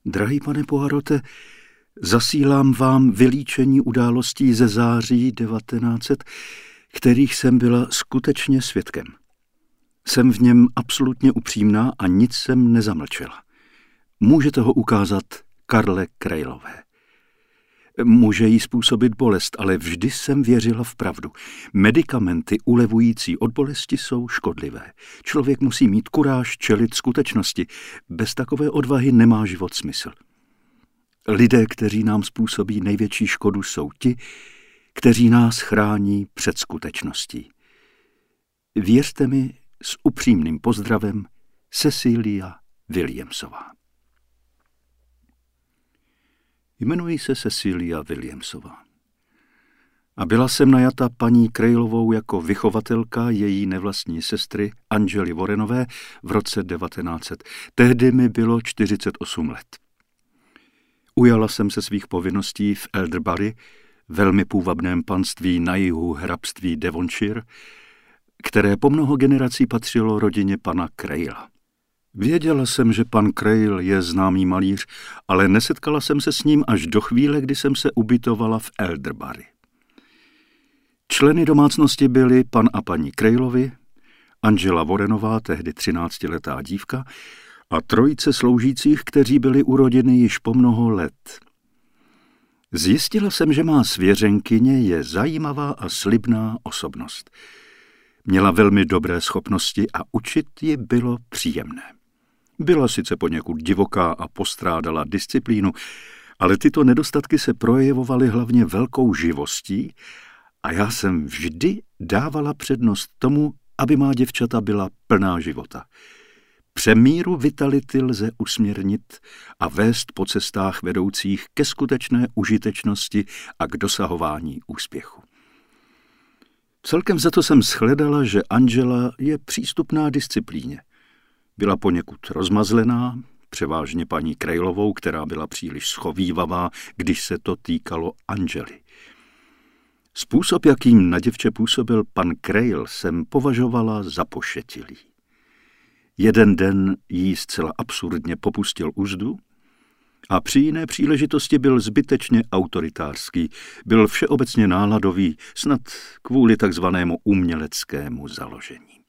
Drahý pane Poirote, zasílám vám vylíčení událostí ze září 1900, kterých jsem byla skutečně svědkem. Jsem v něm absolutně upřímná a nic jsem nezamlčela. Můžete ho ukázat Karle Kreilové. Může jí způsobit bolest, ale vždy jsem věřila v pravdu. Medikamenty ulevující od bolesti jsou škodlivé. Člověk musí mít kuráž čelit skutečnosti. Bez takové odvahy nemá život smysl. Lidé, kteří nám způsobí největší škodu, jsou ti, kteří nás chrání před skutečností. Věřte mi, s upřímným pozdravem, Cecilia Williamsová. Jmenuji se Cecilia Williamsová. A byla jsem najata paní Kreilovou jako vychovatelka její nevlastní sestry Angely Warrenové v roce 1900. Tehdy mi bylo 48 let. Ujala jsem se svých povinností v Elderbury, velmi půvabném panství na jihu hrabství Devonshire, které po mnoho generací patřilo rodině pana Kreila. Věděla jsem, že pan Kreil je známý malíř, ale nesetkala jsem se s ním až do chvíle, kdy jsem se ubytovala v Elderbury. Členy domácnosti byli pan a paní Kreilovi, Angela Warrenová, tehdy 13letá dívka, a trojice sloužících, kteří byli u rodiny již po mnoho let. Zjistila jsem, že má svěřenkyně je zajímavá a slibná osobnost. Měla velmi dobré schopnosti a učit ji bylo příjemné. Byla sice poněkud divoká a postrádala disciplínu, ale tyto nedostatky se projevovaly hlavně velkou živostí a já jsem vždy dávala přednost tomu, aby má děvčata byla plná života. Přemíru vitality lze usměrnit a vést po cestách vedoucích ke skutečné užitečnosti a k dosahování úspěchu. Celkem za to jsem shledala, že Angela je přístupná disciplíně. Byla poněkud rozmazlená, převážně paní Kreilovou, která byla příliš schovívavá, když se to týkalo Angely. Způsob, jakým na děvče působil pan Kreil, jsem považovala za pošetilý. Jeden den jí zcela absurdně popustil uzdu a při jiné příležitosti byl zbytečně autoritářský, byl všeobecně náladový, snad kvůli takzvanému uměleckému založení.